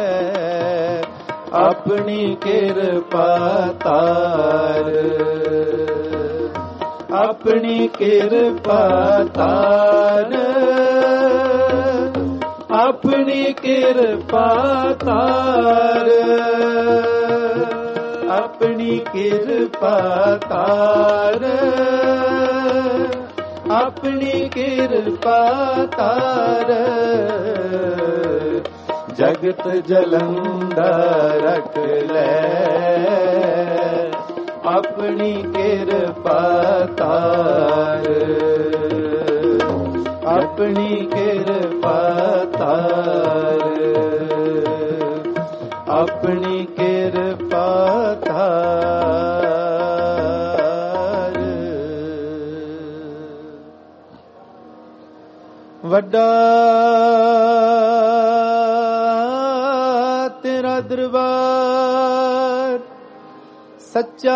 ਆਪਣੀ ਕਿਰਪਾ ਤਾਰ, ਆਪਣੀ ਕਿਰਪਾ ਤਾਰ। ਆਪਣੀ ਕਿਰਪਾ ਤਾਰ, ਆਪਣੀ ਕਿਰਪਾ ਤਾਰ। ਆਪਣੀ ਕਿਰਪਾ ਤਾਰ। ਜਗਤ ਜਲੰਦਾ ਰਖ ਲੈ। ਆਪਣੀ ਕਿਰਪਾ ਤਾਰ, ਆਪਣੀ ਕਿਰਪਾ ਤਾਰ। ਆਪਣੀ ਕਿਰਪਾ ਤਾਰ। ਵੱਡਾ ਤੇਰਾ ਦਰਬਾਰ, ਸੱਚਾ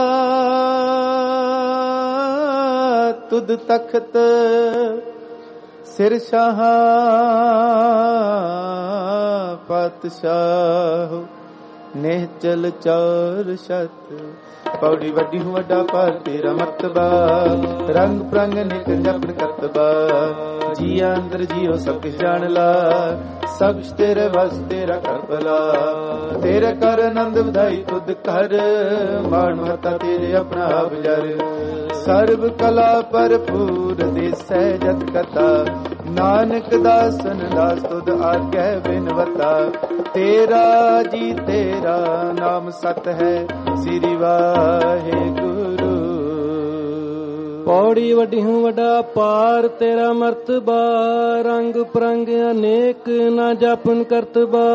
ਤੁਧ ਤਖਤ। ਸਿਰ ਸ਼ਾਹ ਪਾਤਸ਼ਾਹ ਨਿਹਚਲ ਚਾਰ ਸ਼ਤ। ਪੌੜੀ ਵੱਡੀ ਹੂੰ ਵੱਡਾ ਪਰ ਤੇਰਾ ਮਰਤਬਾ, ਰੰਗ ਪ੍ਰੰਗ ਨਿਕ ਜਪਨ ਕਰਤਬਾ। ਜੀਆ ਅੰਦਰ ਜੀਓ ਸਭ ਕਿਛ ਜਾਣ ਲਾ, ਸਭ ਕੁਛ ਤੇਰੇ ਵਸ ਤੇਰਾ ਕਰ ਭਲਾ। ਤੇਰੇ ਕਰ ਆਨੰਦ ਵਧਾਈ ਤੁਧ ਕਰ, ਮਾਣ ਮਹਤਾ ਤੇਰੇ ਆਪਣਾ ਆਪ ਜਰ। ਸਰਬ ਕਲਾ ਭਰਪੂਰ ਦੇਸੈ ਜਤ ਕਥਾ, ਨਾਨਕ ਦਾਸਨ ਦਾਸ ਤੁਧ ਆਗੈ ਬਿਨਵਤਾ। ਤੇਰਾ ਜੀ ਤੇਰਾ ਨਾਮ ਸਤ ਹੈ, ਸ੍ਰੀ ਵਾਹਿਗੁਰੂ। ਪੌੜੀ ਵੱਡੀ ਹੂੰ ਵੱਡਾ ਪਾਰ ਤੇਰਾ ਮਰਤਬਾ, ਰੰਗ ਪ੍ਰੰਗ ਅਨੇਕ ਨਾ ਜਾਪਨ ਕਰਤਬਾ।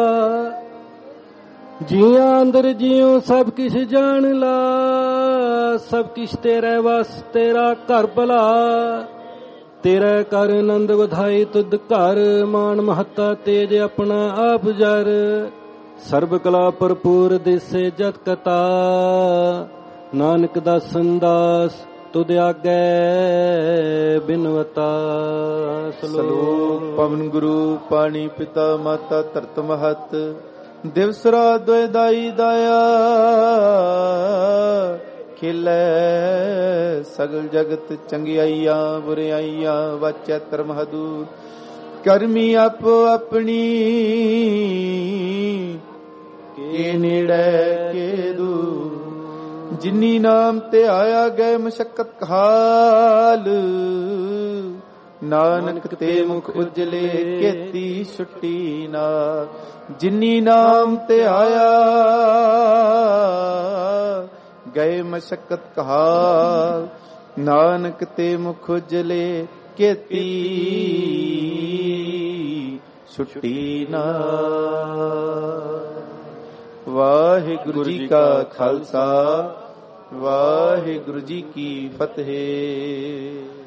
ਜੀਆਂ ਅੰਦਰ ਜਿਉ ਸਭ ਕਿਛ ਜਾਣ ਲਾ, ਸਭ ਕਿਛ ਤੇਰੇ ਵਸ ਤੇਰਾ ਘਰ ਭਲਾ। ਤੇਰਾ ਕਰ ਆਨੰਦ ਵਧਾਈ ਤੁਧ ਘਰ, ਮਾਨ ਮਹੱਤਾ ਤੇਜ ਆਪਣਾ ਆਪ ਜਰ। ਸਰਬ ਕਲਾ ਭਰਪੂਰ ਦਿਸੇ ਜਤ ਕਤਾ, ਨਾਨਕ ਦਾਸਨ ਦਾਸ ਤੁਧ ਆਗੈ ਬਿਨਵਤਾ। ਸਲੋਕ ਪਵਨ ਗੁਰੂ ਪਾਣੀ ਪਿਤਾ ਮਾਤਾ ਧਰਤ ਮਹਤ, ਦਿਵਸ ਰਾਤ ਦੋਇ ਦਾਈ ਦਾਇਆ। ਖਿਲੇ ਸਗਲ ਜਗਤ ਚੰਗਿਆਈਆਂ ਬੁਰਿਆਈਆਂ, ਵਾਚੈ ਧਰਮ ਹਦੂਰ। ਕਰਮੀ ਆਪੋ ਆਪਣੀ, ਕੇ ਨੇੜੇ ਕੇ ਦੂਰ। ਜਿਨੀ ਨਾਮ ਤੇ ਆਇਆ ਗਏ ਮਸ਼ਕਤ ਕਾਲ, ਨਾਨਕ ਤੇ ਮੁਖ ਉਜਲੇ ਕੀਤੀ ਛੁੱਟੀ ਨਾਲ। ਜਿਨੀ ਨਾਮ ਤੇ ਆਇਆ ਗਏ ਮਸ਼ਕਤ ਕਾਲ, ਨਾਨਕ ਤੇ ਮੁਖ ਉਜਲੇ ਕੀਤੀ ਛੁੱਟੀ ਨਾਲ। ਵਾਹਿਗੁਰੂ ਜੀ ਕਾ ਖਾਲਸਾ, ਵਾਹਿਗੁਰੂ ਜੀ ਕੀ ਫਤਿਹ।